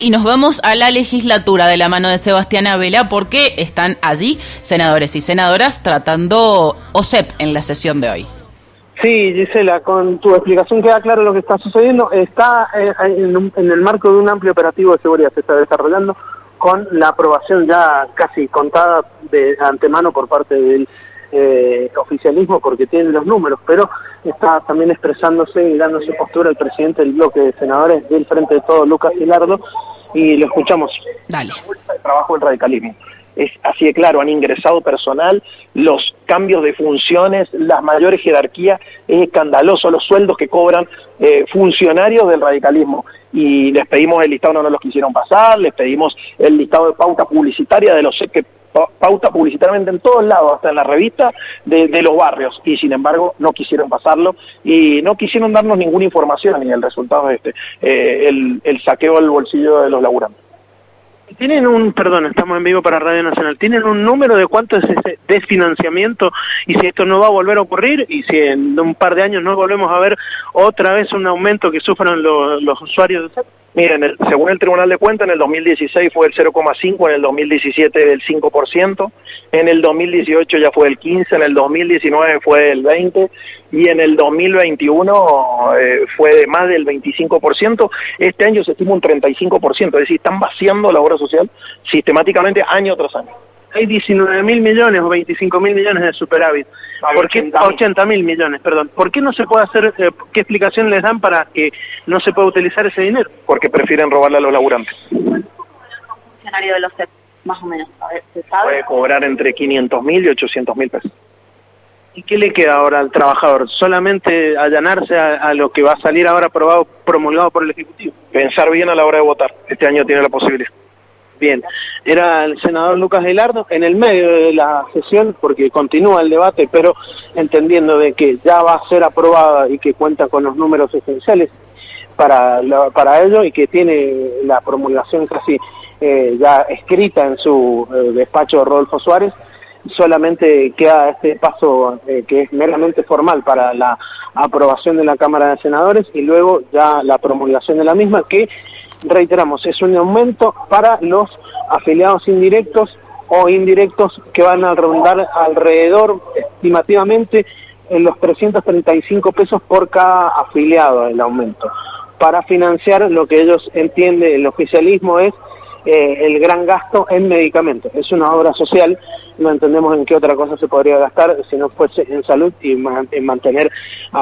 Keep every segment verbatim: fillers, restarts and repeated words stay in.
Y nos vamos a la legislatura de la mano de Sebastián Abela porque están allí senadores y senadoras tratando O S E P en la sesión de hoy. Sí, Gisela, con tu explicación queda claro lo que está sucediendo. Está eh, en, un, en el marco de un amplio operativo de seguridad, se está desarrollando con la aprobación ya casi contada de antemano por parte del eh, oficialismo, porque tiene los números, pero está también expresándose y dándose postura el presidente del bloque de senadores del Frente de Todos, Lucas Gilardo, y lo escuchamos. Dale. El trabajo del radicalismo. Es así de claro, han ingresado personal, los cambios de funciones, las mayores jerarquías, es escandaloso los sueldos que cobran eh, funcionarios del radicalismo. Y les pedimos el listado, no nos los quisieron pasar, les pedimos el listado de pauta publicitaria de los que pauta publicitariamente en todos lados, hasta en la revista de, de los barrios, y sin embargo no quisieron pasarlo y no quisieron darnos ninguna información, y el resultado es este, eh, el, el saqueo al bolsillo de los laburantes. Tienen un, perdón, estamos en vivo para Radio Nacional, ¿tienen un número de cuánto es ese desfinanciamiento y si esto no va a volver a ocurrir y si en un par de años no volvemos a ver otra vez un aumento que sufran los, los usuarios de S E P? Miren, el, según el Tribunal de Cuentas, en el dos mil dieciséis fue el cero coma cinco, en el dos mil diecisiete el cinco por ciento, en el dos mil dieciocho ya fue el quince por ciento, en el dos mil diecinueve fue el veinte por ciento y en el dos mil veintiuno eh, fue de más del veinticinco por ciento. Este año se estima un treinta y cinco por ciento, es decir, están vaciando la obra social sistemáticamente año tras año. Hay diecinueve mil millones o veinticinco mil millones de superávit. ¿Por qué ochenta mil millones, perdón? ¿Por qué no se puede hacer, eh, qué explicación les dan para que no se pueda utilizar ese dinero? Porque prefieren robarle a los laburantes. Un funcionario de los S E P, más o menos, a ver, ¿se sabe? Puede cobrar entre quinientos mil y ochocientos mil pesos. ¿Y qué le queda ahora al trabajador? ¿Solamente allanarse a, a lo que va a salir ahora aprobado, promulgado por el Ejecutivo? Pensar bien a la hora de votar. Este año tiene la posibilidad. Bien, era el senador Lucas Gilardo en el medio de la sesión, porque continúa el debate, pero entendiendo de que ya va a ser aprobada y que cuenta con los números esenciales para, la, para ello y que tiene la promulgación casi eh, ya escrita en su eh, despacho Rodolfo Suárez, solamente queda este paso eh, que es meramente formal para la aprobación de la Cámara de Senadores y luego ya la promulgación de la misma, que reiteramos, es un aumento para los afiliados indirectos o indirectos que van a rondar alrededor, estimativamente, en los trescientos treinta y cinco pesos por cada afiliado el aumento, para financiar lo que ellos entienden, el oficialismo es eh, el gran gasto en medicamentos. Es una obra social, no entendemos en qué otra cosa se podría gastar si no fuese en salud y en mantener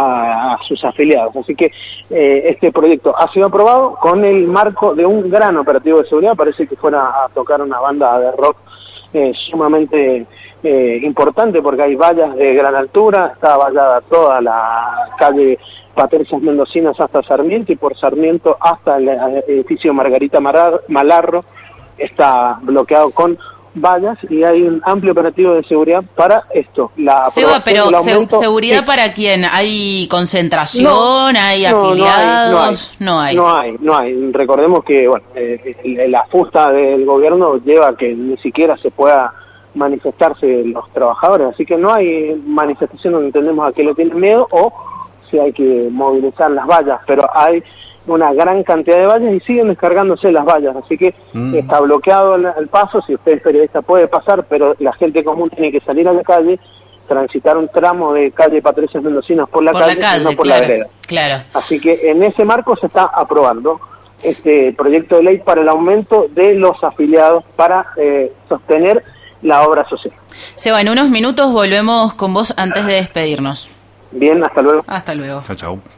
a, a sus afiliados. Así que eh, este proyecto ha sido aprobado con el marco de un gran operativo de seguridad. Parece que fuera a tocar una banda de rock eh, sumamente eh, importante, porque hay vallas de gran altura, está vallada toda la calle Patricias Mendocinas hasta Sarmiento, y por Sarmiento hasta el edificio Margarita Malarro está bloqueado con vallas, y hay un amplio operativo de seguridad para esto. La Seba, pero aumento, ¿seguridad sí. para quién? ¿Hay concentración? No, ¿hay no, afiliados? No hay, no hay. No hay, no hay. Recordemos que bueno, eh, la fusta del gobierno lleva a que ni siquiera se pueda manifestarse los trabajadores, así que no hay manifestación donde entendemos a qué le tienen miedo o si hay que movilizar las vallas, pero hay una gran cantidad de vallas y siguen descargándose las vallas, así que mm. está bloqueado el, el paso. Si usted es periodista puede pasar, pero la gente común tiene que salir a la calle, transitar un tramo de calle Patricias Mendocinas por la por calle, la calle, y no por claro, la vereda. Claro. Así que en ese marco se está aprobando este proyecto de ley para el aumento de los afiliados para eh, sostener la obra social. Seba, en unos minutos volvemos con vos antes de despedirnos. Bien, hasta luego. Hasta luego. Chao, chao.